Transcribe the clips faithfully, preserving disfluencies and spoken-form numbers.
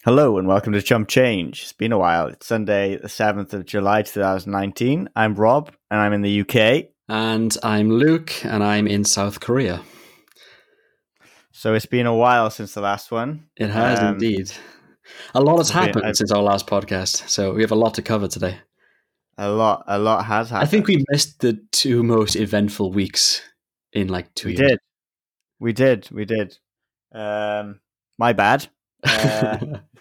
Hello and welcome to Chump Change. It's been a while. It's Sunday, the seventh of July, twenty nineteen. I'm Rob and I'm in the U K. And I'm Luke and I'm in South Korea. So it's been a while since the last one. It has Um, indeed. A lot has I've been- happened I've- since our last podcast, so we have a lot to cover today. A lot, a lot has happened. I think we missed the two most eventful weeks in like two we years. did. We did. We did. Um, my bad. Uh,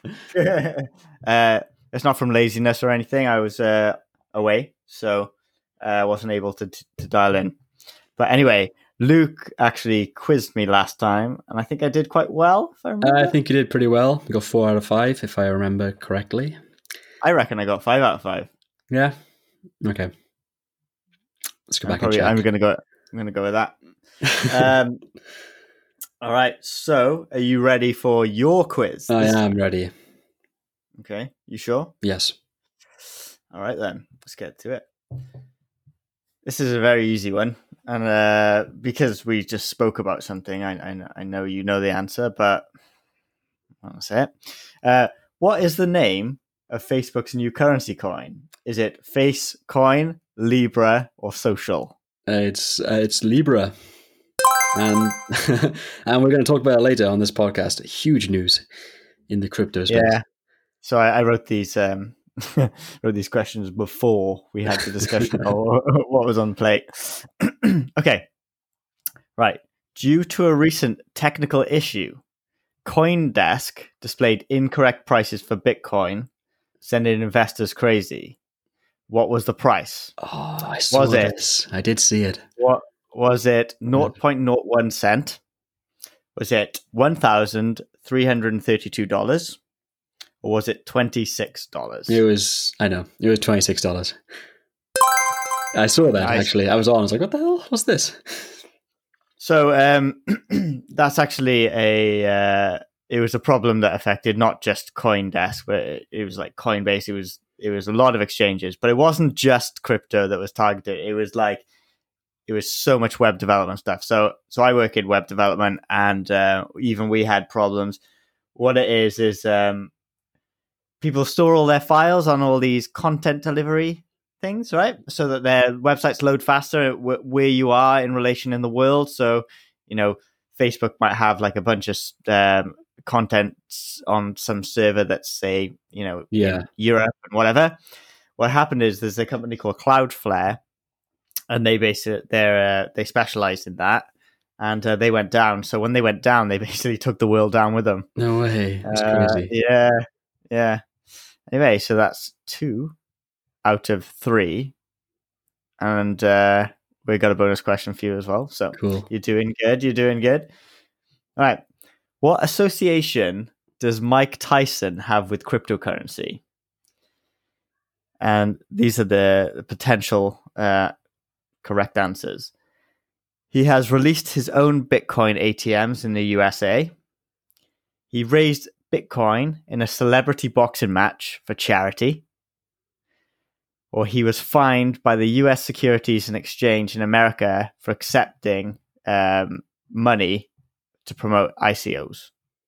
uh, it's not from laziness or anything. I was uh, away, so I uh, wasn't able to, to to dial in. But anyway, Luke actually quizzed me last time, and I think I did quite well. If I remember, I think you did pretty well. We got four out of five, if I remember correctly. I reckon I got five out of five. Yeah. Okay. Let's go I'm back probably, and I'm check. gonna go. I'm gonna go with that. Um, all right. So, are you ready for your quiz? I this am time? ready. Okay. You sure? Yes. All right then. Let's get to it. This is a very easy one, and uh, because we just spoke about something, I, I I know you know the answer, but I won't say it. Uh, what is the name of Facebook's new currency coin? Is it Face Coin, Libra, or Social? Uh, it's uh, it's Libra. And and we're going to talk about it later on this podcast. Huge news in the crypto space. Yeah. So I, I wrote these um, wrote these questions before we had the discussion of what was on plate. Okay. Right. Due to a recent technical issue, CoinDesk displayed incorrect prices for Bitcoin, sending investors crazy. What was the price? Oh, I saw Was it? this. I did see it. What was it? zero point zero one cent? Was it one thousand three hundred thirty-two dollars? Or was it twenty-six dollars? It was, I know, it was twenty-six dollars. I saw that, Nice. actually. I was on, I was like, what the hell was this? So um, that's actually a uh, it was a problem that affected not just CoinDesk, but it, it was like Coinbase. It was it was a lot of exchanges, but it wasn't just crypto that was targeted. It was like it was so much web development stuff. So so I work in web development, and uh, even we had problems. What it is is um, people store all their files on all these content delivery things, right? So that their websites load faster w- where you are in relation in the world. So, you know, Facebook might have like a bunch of um, content on some server that's, say, you know, Yeah. in Europe and whatever. What happened is there's a company called Cloudflare, and they basically they're uh, they specialize in that, and uh, they went down. So when they went down, they basically took the world down with them. No way. That's Uh, crazy. yeah, yeah. Anyway, so that's two out of three, and uh, we got a bonus question for you as well. So Cool. you're doing good. You're doing good. All right. What association does Mike Tyson have with cryptocurrency? And these are the potential uh, correct answers. He has released his own Bitcoin A T Ms in the U S A. He raised Bitcoin in a celebrity boxing match for charity. Or he was fined by the U S Securities and Exchange in America for accepting um, money to promote I C Os.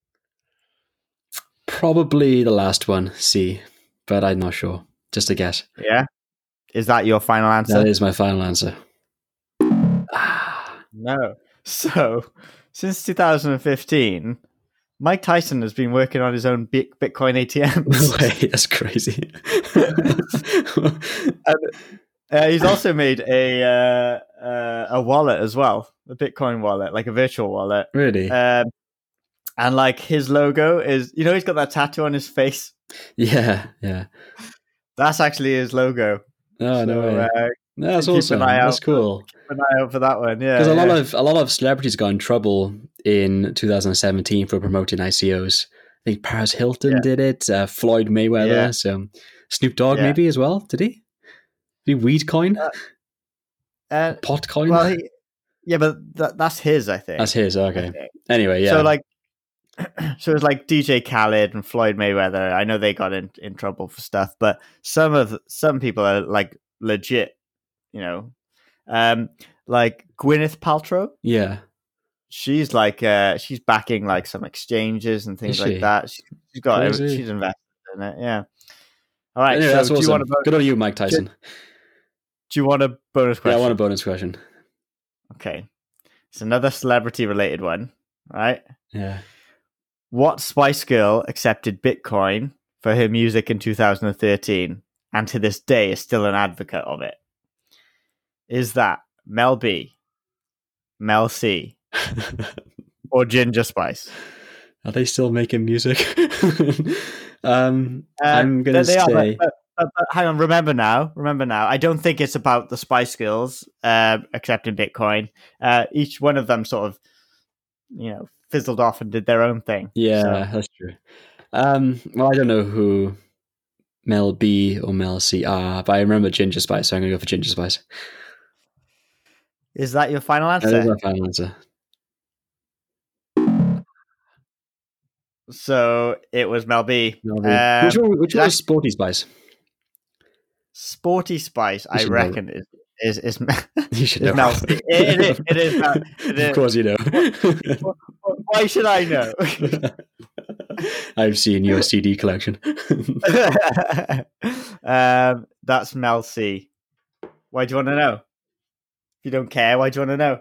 Probably the last one, C, but I'm not sure. Just a guess. Yeah? Is that your final answer? That is my final answer. Ah, No. So, since two thousand fifteen, Mike Tyson has been working on his own Bit- Bitcoin A T no Ms. way. That's crazy. And, uh, he's also made a uh, uh, a wallet as well, a Bitcoin wallet, like a virtual wallet. Really? Um, and like his logo is, you know, he's got that tattoo on his face. yeah, yeah. That's actually his logo. Oh, no So, way. uh, No, that's keep an awesome. eye That's out. cool. keep an eye out for that one. Yeah, Because a lot yeah. of a lot of celebrities got in trouble in two thousand seventeen for promoting I C Os. I think Paris Hilton Yeah. did it. Uh, Floyd Mayweather. Yeah. So Snoop Dogg Yeah. maybe as well. Did he? Did he weed coin? Uh, uh, Pot coin? well, he, yeah, but that, that's his, I think. That's his. I Okay. think. Anyway, yeah. So like, so it's like D J Khaled and Floyd Mayweather. I know they got in, in trouble for stuff, but some of some people are like legit, you know, um, like Gwyneth Paltrow. yeah. she's like uh, she's backing like some exchanges and things Is like she? that. She, she's got Crazy. she's invested in it. Yeah. All right. Anyway, so that's do you awesome. want a bo- Good on you, Mike Tyson. do you want a bonus Yeah, question? I want a bonus question. Okay. It's another celebrity related one. All right. Yeah. What Spice Girl accepted Bitcoin for her music in two thousand thirteen and to this day is still an advocate of it? Is that Mel B, Mel C, or Ginger Spice? Are they still making music? um, Uh, I'm gonna they are, say. but, but, but hang on, remember now, remember now. I don't think it's about the Spice Girls uh, accepting Bitcoin. Uh, each one of them sort of, you know, fizzled off and did their own thing. Yeah, So, that's true. Um, well, I don't know who Mel B or Mel C are, but I remember Ginger Spice, so I'm gonna go for Ginger Spice. is that your final answer? That is my final answer. So it was Mel B. Mel B. Um, which one? Which one that- was Sporty Spice? Sporty Spice, I should reckon, is is is, You should is know. Mel C. It, it is. It is. Mel- it is. Of course, you know. Why should I know? I've seen your C D collection. um, that's Mel C. Why do you want to know? If you don't care, why do you want to know?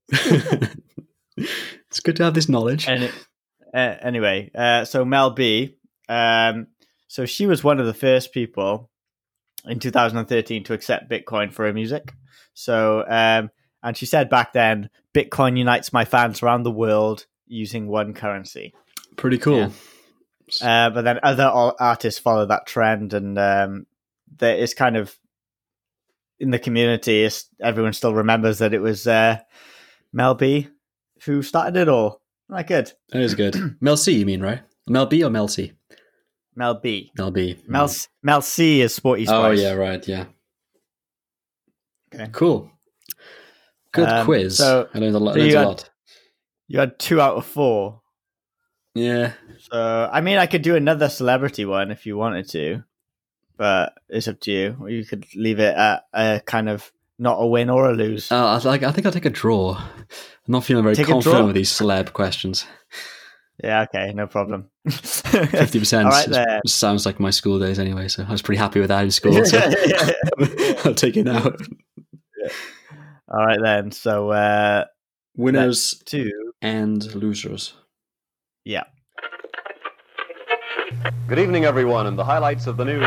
It's good to have this knowledge. And it, uh, anyway, uh, so Mel B. Um, so she was one of the first people in two thousand thirteen to accept Bitcoin for her music. So, um, and she said back then, Bitcoin unites my fans around the world using one currency. Pretty cool. Yeah. Uh, but then other artists follow that trend, and um, there is kind of in the community, it's, everyone still remembers that it was uh, Mel B who started it all. Right, good. That is good. Mel C, you mean, right? Mel B or Mel C? Mel B. Mel B. Mel Mm. Mel C is Sporty Spice. Oh, yeah, right, yeah. Okay. Cool. Good Um, quiz. so- I learned a lot. so learned you a had- lot. You had two out of four. Yeah. So, I mean, I could do another celebrity one if you wanted to, but it's up to you. Or you could leave it at a kind of not a win or a lose. Uh, I, like, I think I'll take a draw. I'm not feeling very Take a confident draw? with these celeb questions. Yeah, okay, no problem. fifty percent All right, there. sounds like my school days anyway, so I was pretty happy with that in school. So I'll take it now. All right, then. So, uh, Winners two. and losers. Yeah. Good evening, everyone, and the highlights of the news.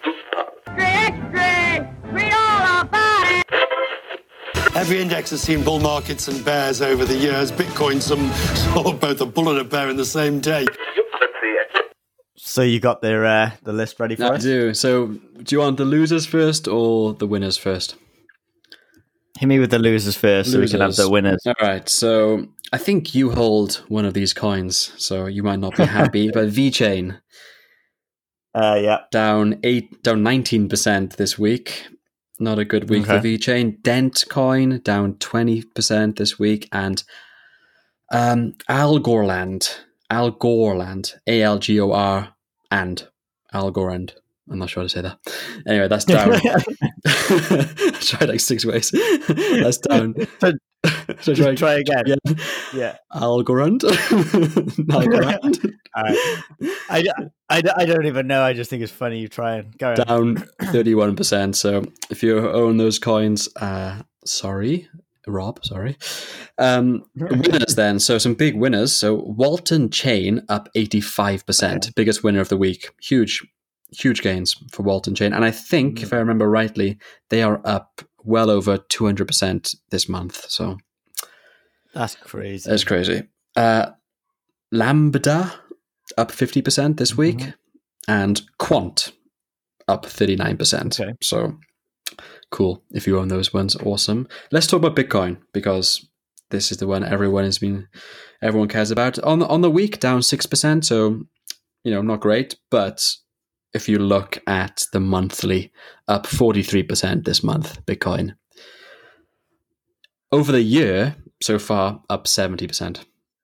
Read all about it. Every index has seen bull markets and bears over the years. Bitcoin, some sort of both a bull and a bear in the same day. So you got the uh, the list ready for I us? do. So, do you want the losers first or the winners first? Hit me with the losers first, so we can have Losers. the winners. All right. So, I think you hold one of these coins, so you might not be happy. But VeChain Uh, yeah. down eight, down nineteen percent this week. Not a good week for Okay. VeChain. Dent Coin down twenty percent this week, and um, Algorand, Algorand, A L G O R and Algorand. I'm not sure how to say that. Anyway, that's down. I tried like six ways. That's down. So, So Just try again. Yeah. Yeah. Algorand. Algorand. All right. I, I, I don't even know. I just think it's funny you try and go. Down thirty-one percent. So if you own those coins, uh, sorry, Rob, sorry. Um, winners then. So some big winners. So Walton Chain up eighty-five percent. Biggest winner of the week. Huge, huge gains for Walton Chain. And I think, if I remember rightly, they are up well over two hundred percent this month. So That's crazy. that's crazy. Uh, Lambda up fifty percent this week. Mhm. And Quant up thirty-nine percent. Okay. So cool. If you own those ones, awesome. Let's talk about Bitcoin, because this is the one everyone has been, everyone cares about. On the, on the week, down six percent. So, you know, not great. But if you look at the monthly, up forty-three percent this month, Bitcoin. Over the year, so far, up seventy percent.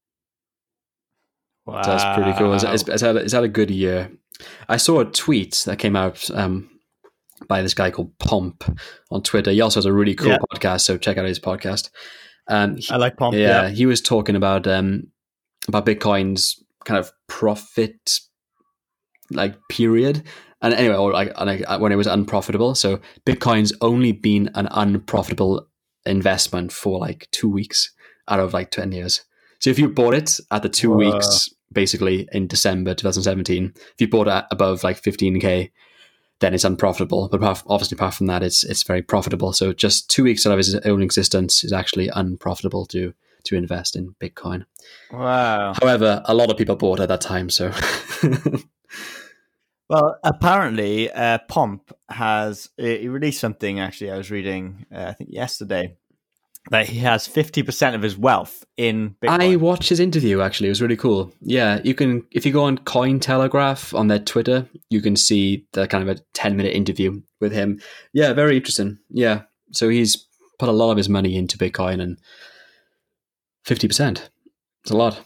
Wow. So that's pretty cool. It's, it's, it's, had, it's had a good year. I saw a tweet that came out um, by this guy called Pomp on Twitter. He also has a really cool Yeah. podcast, so check out his podcast. Um, he- I like Pomp. yeah, Yeah. he was talking about um about Bitcoin's kind of profit like period, and anyway, or like and I, when it was unprofitable. So Bitcoin's only been an unprofitable investment for like two weeks out of like ten years. So if you bought it at the two Whoa. weeks, basically in December twenty seventeen, if you bought it above like fifteen K, then it's unprofitable. But apart, obviously, apart from that, it's it's very profitable. So just two weeks out of its own existence is actually unprofitable to to invest in Bitcoin. Wow. However, a lot of people bought at that time. So Well, apparently, uh, Pomp has he released something. Actually, I was reading, uh, I think yesterday, that he has fifty percent of his wealth in Bitcoin. I watched his interview. Actually, it was really cool. Yeah, you can if you go on Cointelegraph on their Twitter, you can see the kind of a ten minute interview with him. Yeah, very interesting. Yeah, so he's put a lot of his money into Bitcoin, and fifty percent. It's a lot.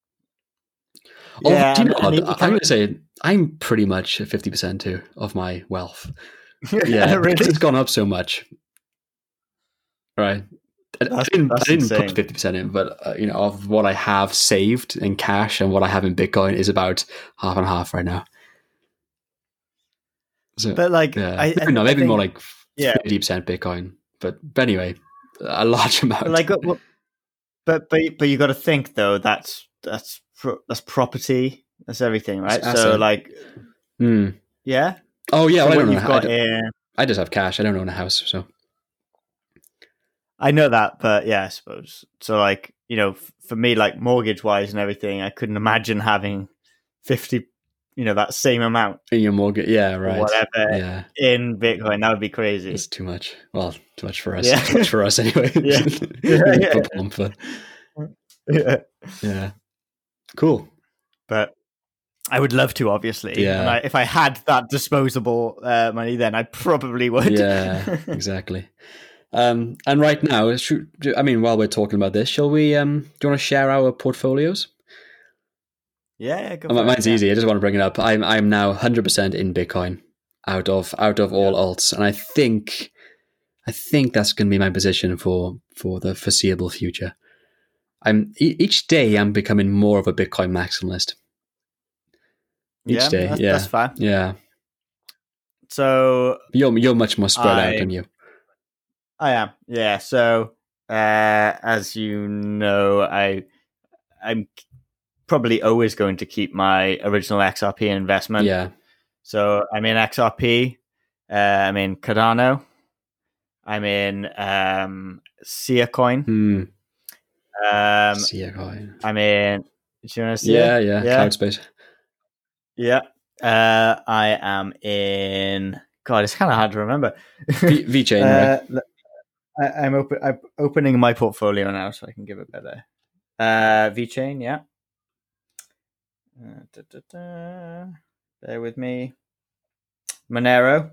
Yeah, Oh, do you know and- and what? he- I'm going to say I'm pretty much at fifty percent too of my wealth. Yeah, really? because it's gone up so much. Right. I, I That's- didn't, I that's didn't insane. put fifty percent in, but uh, you know, of what I have saved in cash and what I have in Bitcoin is about half and half right now. So, But like, yeah, I, maybe, I, no, I maybe think- more like yeah. fifty percent Bitcoin. But, but anyway, a large amount. Like, what- what- but but but you got to think though. That's that's pro- that's property. That's everything, right? It's So asset. like, Hmm. yeah. Oh yeah, So well, I what don't know. you've I, got don't- in, I just have cash. I don't own a house, so I know that, but yeah, I suppose. So like, you know, f- for me, like mortgage wise and everything, I couldn't imagine having fifty, you know, that same amount in your mortgage, yeah, or right, whatever yeah. in Bitcoin. That would be crazy. It's too much. Well, too much for us. Yeah. Too much for us anyway. Yeah. Yeah, yeah. For Pomp, but Yeah. yeah. Cool. But I would love to, obviously. Yeah. And I, if I had that disposable uh, money, then I probably would. Yeah, exactly. Um, and right now, should, I mean, while we're talking about this, shall we? Um, do you want to share our portfolios? yeah, yeah, go Oh, for it, mine's yeah. easy. I just want to bring it up. I'm I'm now one hundred percent in Bitcoin, out of out of all alts, and I think I think that's going to be my position for for the foreseeable future. I'm e- each day I'm becoming more of a Bitcoin maximalist. Each Yeah, day, that's, yeah, that's fine. yeah. So You're you're much more spread I- out than you. I am, yeah. So uh, as you know, I I'm probably always going to keep my original X R P investment. Yeah, So I'm in X R P. Uh, I'm in Cardano. I'm in um, Sia Coin. hmm. Um, See ya, coin. I'm in. Do you want to see Yeah, it? yeah, yeah, Cloud space. yeah. Uh, I am in. God, it's kind of hard to remember. V VeChain, right? Uh, l- I, I'm open. I'm opening my portfolio now, so I can give it better. Uh, VeChain, yeah. Uh, da, da, da. Bear with me. Monero.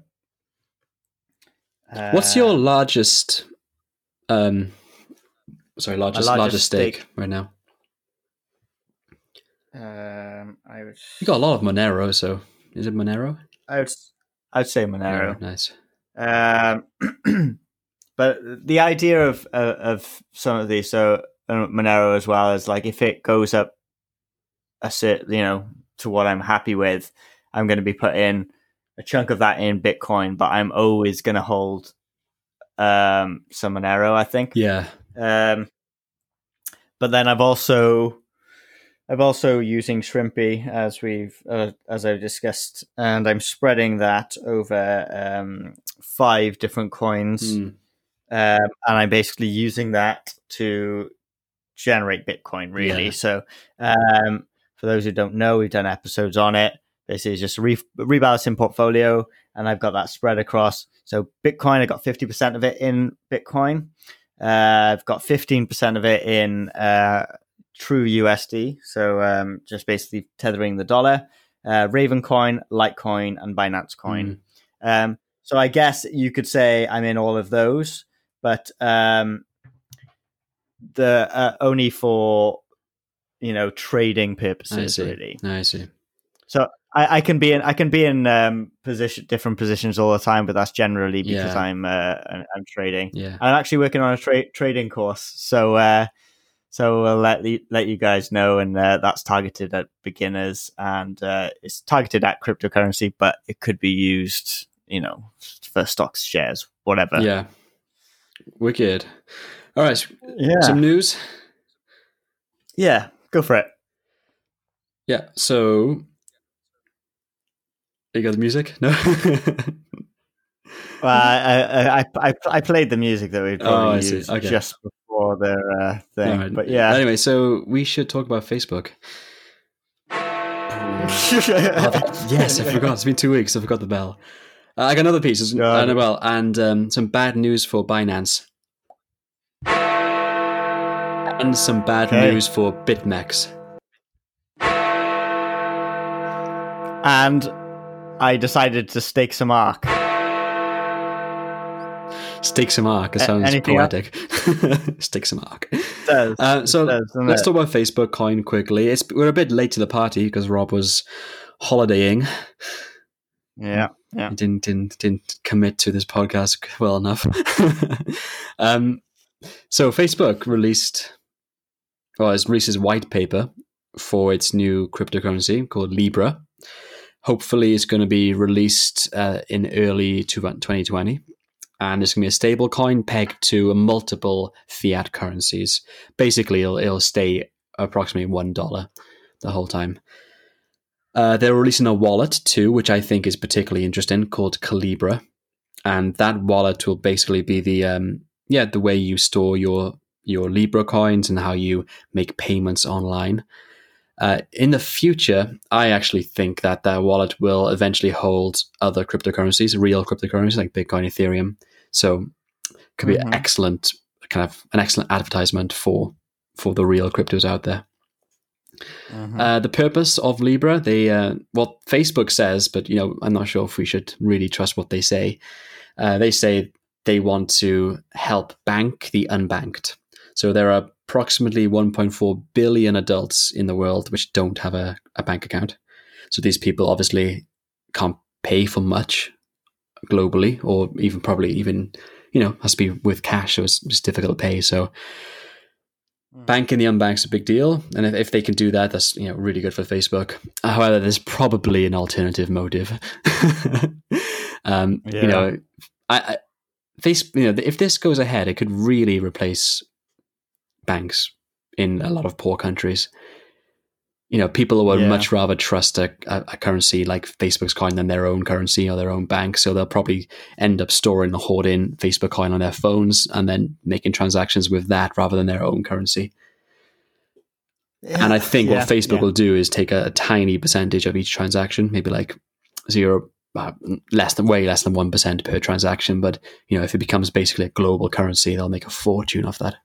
Uh, What's your largest? Um, sorry, largest largest, largest stake, stake. right now? Um, I would. You got a lot of Monero, so is it Monero? I would. I'd say Monero. Yeah, nice. Um, but the idea of uh, of some of these, so uh, Monero as well, is like if it goes up a certain, you know, to what I'm happy with, I'm going to be putting a chunk of that in Bitcoin, but I'm always going to hold um, some Monero, I think. Yeah, Um, but then I've also, I've also using Shrimpy as we've uh, as I've discussed, and I'm spreading that over um, five different coins, Hmm. um, and I'm basically using that to generate Bitcoin. Really, Yeah. so um, for those who don't know, we've done episodes on it. This is just a re- rebalancing portfolio, and I've got that spread across. So Bitcoin, I got fifty percent of it in Bitcoin. Uh, I've got fifteen percent of it in uh, True U S D, so um, just basically tethering the dollar. Uh, Ravencoin, Litecoin, and Binance Coin. Um, so I guess you could say I'm in all of those, but um, the uh, only for you know trading I purposes, see. really. I see. So I, I can be in I can be in um, position different positions all the time, but that's generally because Yeah. I'm uh, I'm I'm trading. Yeah. I'm actually working on a tra- trading course, so uh, so we'll let you, let you guys know, and uh, that's targeted at beginners, and uh, it's targeted at cryptocurrency, but it could be used, you know, for stocks, shares, whatever. Yeah. Wicked. All right. Yeah. Some news. Yeah, go for it. Yeah. So, you got the music? No. Well, I, I, I, I, I played the music that we'd probably Oh, I see. use Okay. just before the uh, thing, All right. but yeah. Anyway, so we should talk about Facebook. Oh, that- yes, I forgot. It's been two weeks. I forgot the bell. Uh, I got another piece as God. and well, and um, some bad news for Binance, and some bad Okay. news for BitMEX. And I decided to stake some arc. Stick some arc. It A- sounds anything else? poetic. Stick some arc. Does. Uh, so It does, doesn't let's it? talk about Facebook Coin quickly. It's we're a bit late to the party because Rob was holidaying. Yeah, yeah. He didn't didn't didn't commit to this podcast well enough. um, so Facebook released, well, it's released its white paper for its new cryptocurrency called Libra. Hopefully, it's going to be released uh, in early twenty twenty. And it's going to be a stable coin pegged to multiple fiat currencies. Basically, it'll, it'll stay approximately one dollar the whole time. Uh, they're releasing a wallet too, which I think is particularly interesting, called Calibra. And that wallet will basically be the um, yeah the way you store your your Libra coins and how you make payments online. Uh, in the future, I actually think that that wallet will eventually hold other cryptocurrencies, real cryptocurrencies like Bitcoin, Ethereum. So it could be Mhm. an excellent kind of an excellent advertisement for for the real cryptos out there. Mhm. Uh, the purpose of Libra, they uh, what Facebook says, but you know, I'm not sure if we should really trust what they say. Uh, they say they want to help bank the unbanked. So there are approximately one point four billion adults in the world which don't have a, a bank account. So these people obviously can't pay for much globally, or even probably even, you know, has to be with cash, so it's, it's difficult to pay. So banking the unbanked is a big deal. And if, if they can do that, that's, you know, really good for Facebook. However, there's probably an alternative motive. um, Yeah. You know, I, I face, you know, if this goes ahead, it could really replace banks in a lot of poor countries. You know, people would Yeah. much rather trust a, a, a currency like Facebook's coin than their own currency or their own bank. So they'll probably end up storing or hoarding Facebook coin on their phones and then making transactions with that rather than their own currency. And I think Yeah, what Facebook yeah. will do is take a, a tiny percentage of each transaction, maybe like zero, uh, less than way less than one percent per transaction. But you know, if it becomes basically a global currency, they'll make a fortune off that.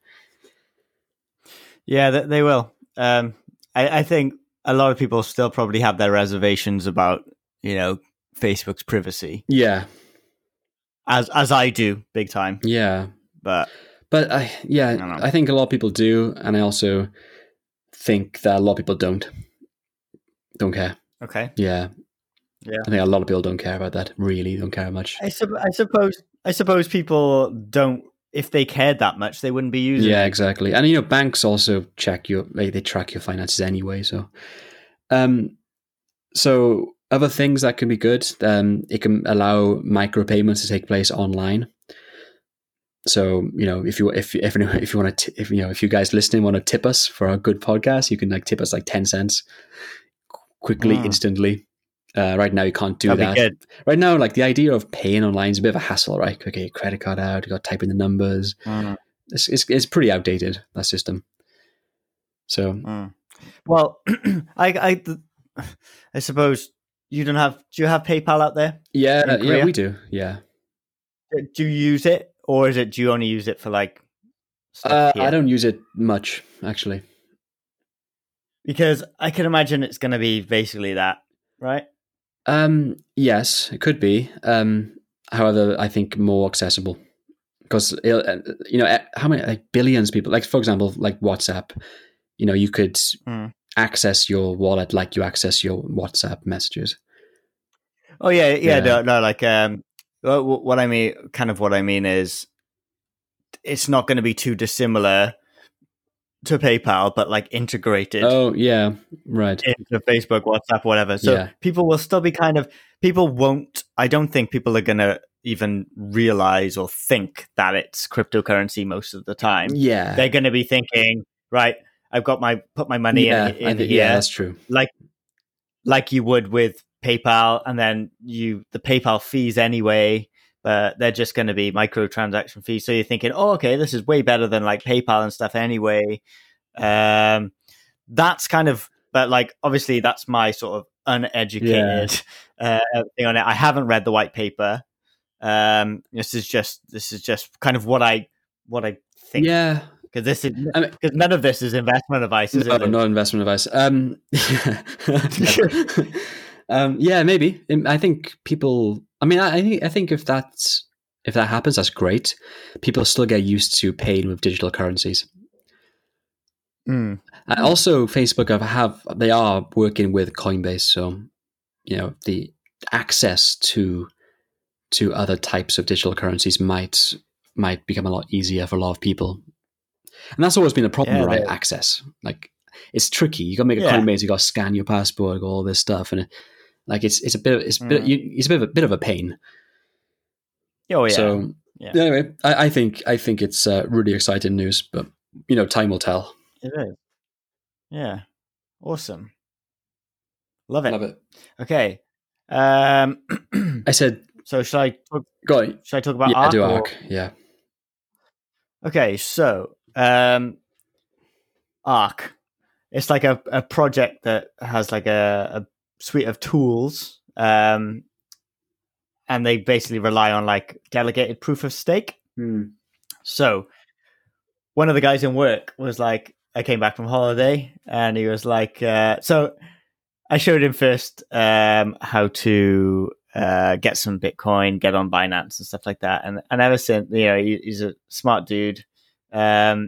Yeah, th- they will. Um, I, I think a lot of people still probably have their reservations about, you know, Facebook's privacy, Yeah, as as I do, big time. yeah. But But I, yeah, I don't know. I think a lot of people do, and I also think that a lot of people don't don't care. okay, Yeah, yeah. I think a lot of people don't care about that. Really, don't care much. I, sup- I suppose I suppose people don't. If they cared that much, they wouldn't be using Yeah, it. exactly. And you know, banks also check your they, they track your finances anyway. So, um, so other things that can be good. Um, it can allow micropayments to take place online. So you know, if you if if if you want to if you know if you guys listening want to tip us for a good podcast, you can like tip us like ten cents quickly, Mm. instantly. Uh, right now, you can't do That'd that. be good. Right now, like the idea of paying online is a bit of a hassle, right? Okay, your credit card out, you got to type in the numbers. Mm, It's, it's it's pretty outdated, that system. So mm. Well, I I th- I suppose you don't have. Do you have PayPal out there? yeah, In yeah, Korea? we do. Yeah, Do you use it, or is it? Do you only use it for like? Stuff uh, here? I don't use it much actually. Because I can imagine it's going to be basically that, right? Um, yes, it could be. Um, however, I think more accessible because you know how many like billions of people. Like for example, like WhatsApp. You know, you could Mm. access your wallet like you access your WhatsApp messages. Oh yeah, yeah, Yeah. no, no, like um, what, what I mean, kind of what I mean is, it's not going to be too dissimilar to PayPal, but like integrated Oh yeah, right. into Facebook, WhatsApp, whatever. So Yeah. people will still be kind of people won't. I don't think people are going to even realize or think that it's cryptocurrency most of the time. Yeah, They're going to be thinking, right, I've got my put my money yeah, in, I in think, here, yeah, that's true. like like you would with PayPal, and then you the PayPal fees anyway, but they're just going to be microtransaction fees. So you're thinking, oh, okay, this is way better than like PayPal and stuff anyway. Um, that's kind of, but like obviously that's my sort of uneducated uh, thing on it. I haven't read the white paper. Um, this is just this is just kind of what I what I think. Yeah, Because this is I mean- because none of this is investment advice, is no, it? not investment advice. Um, um, yeah, maybe. I think people. I mean, I, I think I think if that's if that happens, that's great. People still get used to paying with digital currencies. Mm. And also, Facebook have, have they are working with Coinbase, so you know the access to to other types of digital currencies might might become a lot easier for a lot of people. And that's always been a problem, Yeah, right? they- Access, like it's tricky. You got to make a Yeah. Coinbase. You got to scan your passport, all this stuff, and it, like it's it's a bit it's a bit Mm. you, it's a bit of a bit of a pain. Oh yeah. So Yeah. anyway, I, I think I think it's uh, really exciting news, but you know, time will tell. It is. Yeah. Awesome. Love it. Love it. Okay. Um, I said, so should I talk, go on. should I talk about Yeah, Arc? do or- Arc. Yeah. Okay, so um, Arc. It's like a, a project that has like a, a suite of tools, um, and they basically rely on like delegated proof of stake. Hmm. So one of the guys in work was like, I came back from holiday, and he was like, uh, so I showed him first um, how to uh, get some Bitcoin, get on Binance and stuff like that. And, and ever since, you know, he, he's a smart dude. Um,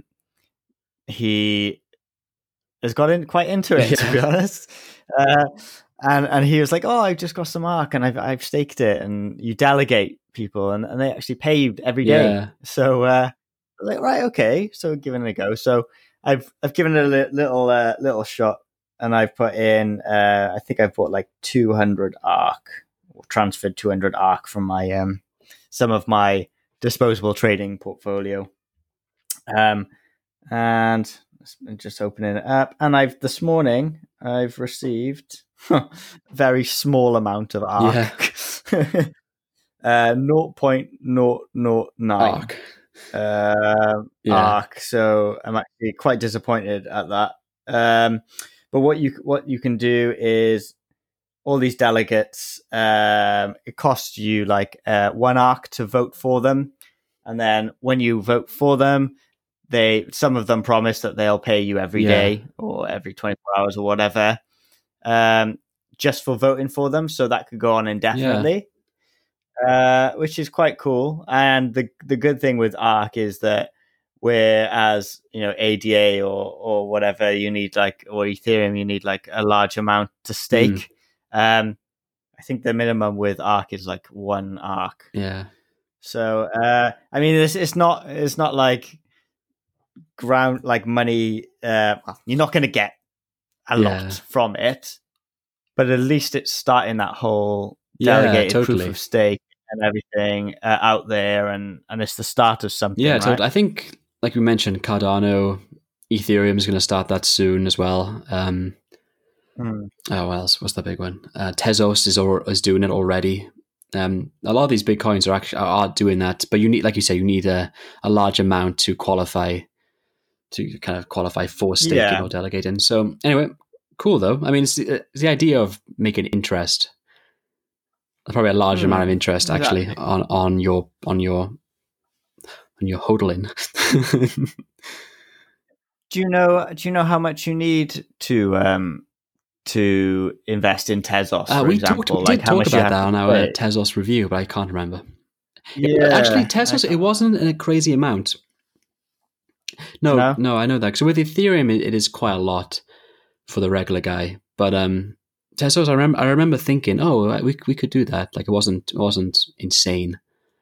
he has got in, quite into it, to be honest. Uh, and, and he was like, oh, I've just got some Arc and I've, I've staked it. And you delegate people, and, and they actually pay you every day. Yeah. So, uh, I was like, right, okay. So giving it a go. So I've I've given it a li- little uh, little shot, and I've put in. Uh, I think I've bought like two hundred Arc, or transferred two hundred Arc from my um some of my disposable trading portfolio. Um, and I'm just opening it up, and I've this morning I've received a very small amount of Arc. uh, zero point zero zero nine. Arc. uh, Yeah. Arc. So I'm actually quite disappointed at that. Um, but what you what you can do is all these delegates. Um, it costs you like uh, one Arc to vote for them, and then when you vote for them, they some of them promise that they'll pay you every Yeah. day or every twenty-four hours or whatever, um, just for voting for them. So that could go on indefinitely. Uh, which is quite cool. And the the good thing with Arc is that whereas, you know, A D A or or whatever, you need like, or Ethereum, you need like a large amount to stake. Um, I think the minimum with Arc is like one Arc. Yeah. So uh, I mean, it's it's not it's not like ground like money. Uh, well, you're not going to get a Yeah. lot from it, but at least it's starting that whole Yeah, delegated totally. proof of stake and everything uh, out there, and and it's the start of something. Yeah, right? totally. I think, like we mentioned, Cardano, Ethereum is going to start that soon as well. Um, Hmm. oh, what else? What's the big one? Uh, Tezos is or, is doing it already. Um, a lot of these big coins are actually are doing that, but you need, like you say, you need a, a large amount to qualify to kind of qualify for staking Yeah. or delegating. So anyway, cool though. I mean, it's the, it's the idea of making interest. Probably a large Hmm, amount of interest actually exactly. on, on your on your on your hodling. Do you know? Do you know how much you need to um to invest in Tezos? Uh, for we example, talked, we like did how talk much you about have that to on our put? Tezos review, but I can't remember. Yeah, Actually, I Tezos, it can't- wasn't a crazy amount. No, No? no, I know that. So with Ethereum, it, it is quite a lot. for the regular guy. But um, Tesos, I remember, I remember thinking, oh, we we could do that. Like it wasn't it wasn't insane.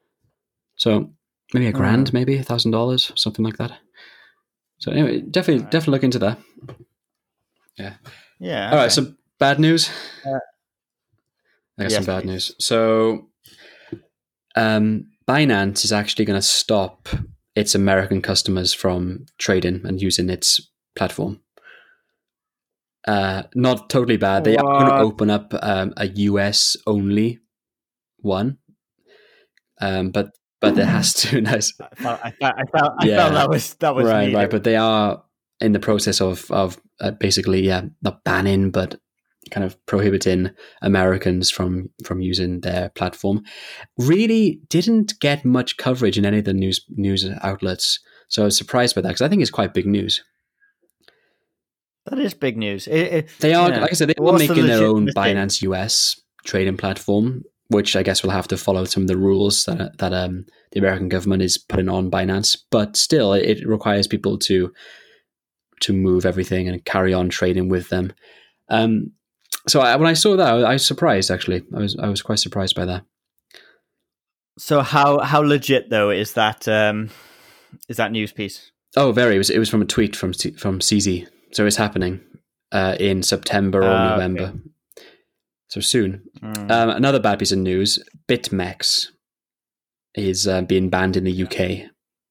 So maybe a grand, mm. maybe a thousand dollars, something like that. So anyway, definitely right. definitely look into that. Yeah. Yeah. All okay. right. So bad news. Uh, I got yes, some bad please. news. So, um, Binance is actually going to stop its American customers from trading and using its platform. Uh, not totally bad. They what? are going to open up um, a U S only one, um, but but there has to. Nice. I felt I felt, I felt, I yeah. felt that was that was right, needed. right. But they are in the process of of uh, basically, yeah, not banning, but kind of prohibiting Americans from from using their platform. Really didn't get much coverage in any of the news news outlets, so I was surprised by that because I think it's quite big news. That is big news. It, it, they are, yeah. like I said, they are making the their own Binance U S trading platform, which I guess will have to follow some of the rules that that um, the American government is putting on Binance. But still, it requires people to to move everything and carry on trading with them. Um, So I, when I saw that, I was surprised. Actually, I was I was quite surprised by that. So how how legit though is that um, is that news piece? Oh, very. It was it was from a tweet from from C Z. So it's happening uh, in September or uh, November. Okay. So soon. Mm. Um, another bad piece of news: BitMEX is uh, being banned in the U K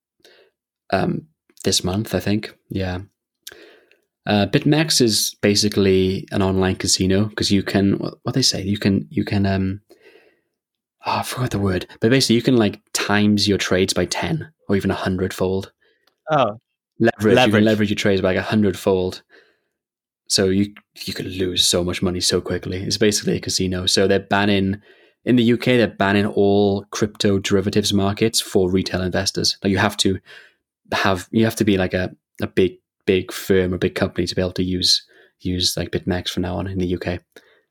um, this month. I think. Yeah. Uh, BitMEX is basically an online casino because you can, what they say, you can, you can, um, oh, I forgot the word, but basically you can like times your trades by ten or even a hundredfold. Oh, leverage, leverage. You can leverage your trades by like a hundredfold. So you, you could lose so much money so quickly. It's basically a casino. So they're banning, in the U K, they're banning all crypto derivatives markets for retail investors. Like you have to have, you have to be like a, a big, big firm or big company to be able to use use like BitMEX from now on in the U K.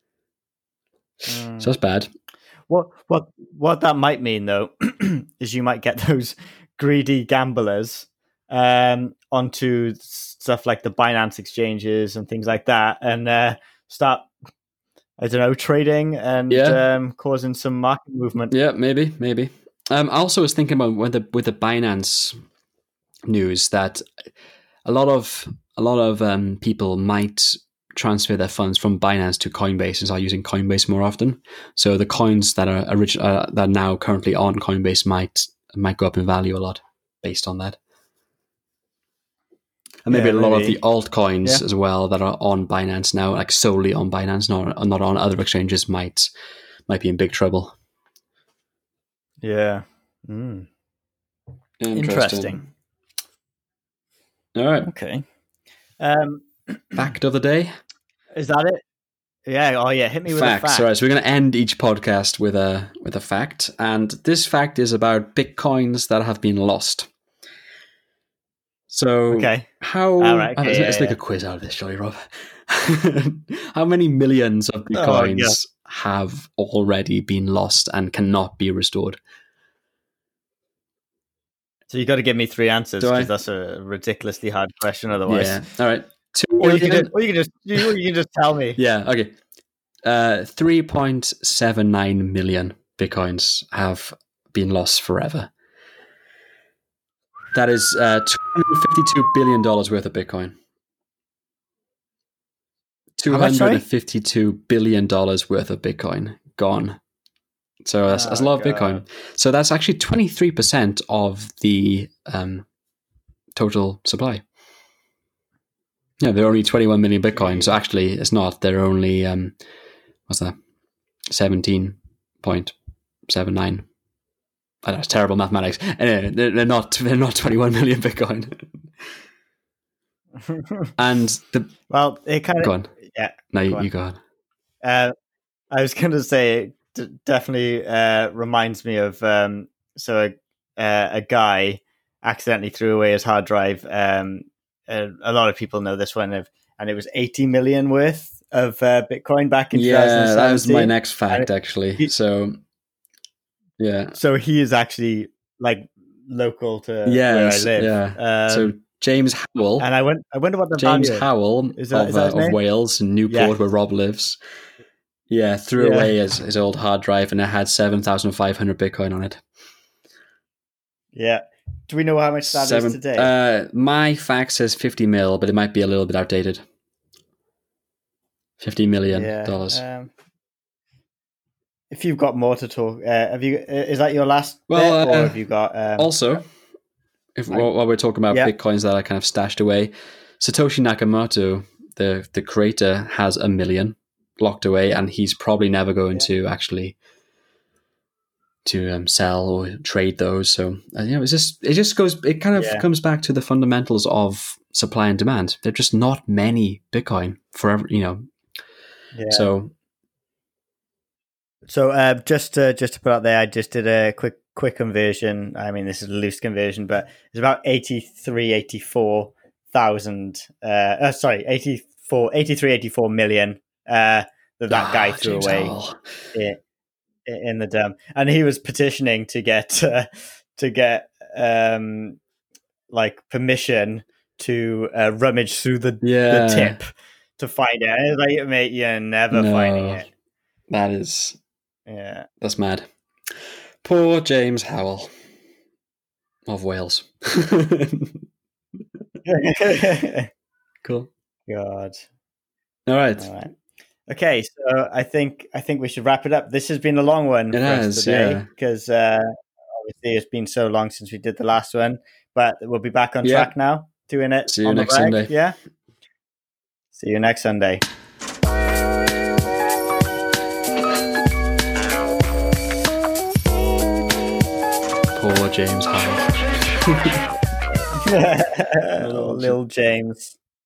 Mm. So that's bad. What what what that might mean though is you might get those greedy gamblers um, onto stuff like the Binance exchanges and things like that, and uh, start I don't know trading and yeah. um, causing some market movement. Yeah, maybe, maybe. Um, I also was thinking about with the with the Binance news that a lot of a lot of um, people might transfer their funds from Binance to Coinbase and start using Coinbase more often. So the coins that are orig- uh, that are now currently on Coinbase might might go up in value a lot based on that. And maybe yeah, a lot maybe. of the altcoins yeah. as well that are on Binance now, like solely on Binance, not not on other exchanges, might might be in big trouble. Yeah. Mm. Interesting. Interesting. All right. Okay. Um, fact of the day. Is that it? Yeah. Oh, yeah. Hit me with Facts. a fact. All right. So we're going to end each podcast with a with a fact, and this fact is about Bitcoins that have been lost. So, okay. How? All right, okay, let's yeah, let's yeah. make a quiz out of this, shall we, Rob? How many millions of Bitcoins oh, yeah. have already been lost and cannot be restored? So you got to give me three answers because that's a ridiculously hard question. Otherwise, yeah. All right. Two or, you can just, or you can just you, you can just tell me. Yeah. Okay. Uh, three point seven nine million Bitcoins have been lost forever. That is uh, two hundred fifty-two billion dollars worth of Bitcoin. two hundred fifty-two billion dollars worth of Bitcoin gone. So that's, oh, that's a lot God. of Bitcoin. So that's actually twenty-three percent of the um, total supply. Yeah, there are only twenty-one million Bitcoin. So actually, it's not. They're only, um, what's that? seventeen point seven nine. I know, it's terrible mathematics. Anyway, they're, they're not. They're not twenty-one million Bitcoin. And the well, it kind of go on. Yeah, no, you go go on. You go on. Uh, I was going to say. D- definitely uh, reminds me of um, so a, uh, a guy accidentally threw away his hard drive. Um, a, a lot of people know this one, of, and it was eighty million worth of uh, Bitcoin back in yeah, twenty seventeen. That was my next fact, it, actually. He, so, yeah. So he is actually like local to yes, where I live. Yeah. Um, so James Howell. And I went. I wonder what the James value is. Howell Is that- of, is that his uh, of name? Wales, in Newport, Yeah. where Rob lives. Yeah, threw Yeah. away his, his old hard drive, and it had seven thousand five hundred Bitcoin on it. Yeah. Do we know how much that is Seven. today? Uh, my fact says fifty mil, but it might be a little bit outdated. Fifty million yeah. dollars. Um, if you've got more to talk, uh, have you? Uh, is that your last Well, bit, or uh, have you got? Um, Also, if while while we're talking about Yeah. bitcoins that I kind of stashed away, Satoshi Nakamoto, the the creator, has a million locked away, and he's probably never going to actually to um, sell or trade those. So uh, you know, it's just it just goes. It kind of Yeah. comes back to the fundamentals of supply and demand. There are just not many Bitcoin forever. You know, yeah. so So uh, just to, just to put out there, I just did a quick quick conversion. I mean, this is a loose conversion, but it's about eighty-three, eighty-four thousand. Uh, uh, sorry, eighty-four, eighty-three, eighty-four million uh, that that guy Ah, threw James away Howell. in, in the dump, and he was petitioning to get uh, to get um, like permission to uh, rummage through the, Yeah. the tip to find it. And it's like, mate, you're never No. finding it. That is Yeah. that's mad. Poor James Howell of Wales. Cool. God. All right. All right. Okay, so I think I think we should wrap it up. This has been a long one It for has, us today yeah. because uh, obviously it's been so long since we did the last one. But we'll be back on Yeah. track now, doing it. See you on the next reg, Sunday. Yeah. See you next Sunday. Poor James Howell. Little James.